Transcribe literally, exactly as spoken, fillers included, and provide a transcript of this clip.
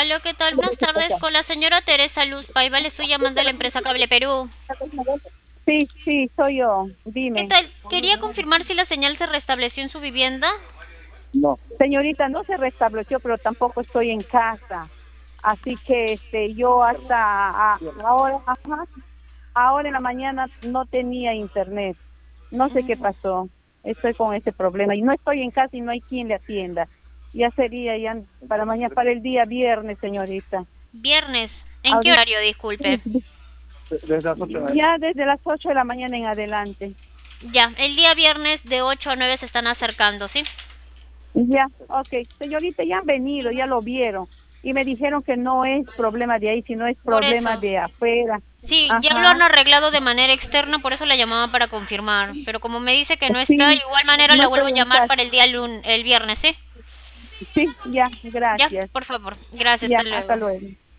Aló, ¿qué tal? Buenas tardes, con la señora Teresa Luz Paiva, le estoy llamando a la empresa Cable Perú. Sí, sí, soy yo. ¿Qué Dime. tal? Quería confirmar si la señal se restableció en su vivienda. No. Señorita, no se restableció, pero tampoco estoy en casa. Así que este, yo hasta a- ahora, ajá, ahora en la mañana no tenía internet. No sé qué Mm, pasó. Estoy con ese problema y no estoy en casa y no hay quien le atienda. Ya sería ya para mañana, para el día viernes, señorita. Viernes. ¿En qué Ahorita, horario, disculpe? ya desde las ocho de la mañana en adelante. Ya, el día viernes de ocho a nueve se están acercando, ¿sí? Ya, ok. Señorita, ya han venido, ya lo vieron. Y me dijeron que no es problema de ahí, sino es Por problema eso. de afuera. Sí, ya lo Ajá. han arreglado de manera externa, por eso la llamaba para confirmar. Pero como me dice que no está, de Sí, igual manera no la vuelvo estoy a en llamar casa. para el día lun el viernes, ¿sí? Sí, ya, Ya, gracias. por favor. Gracias, Ya, hasta hasta luego. luego.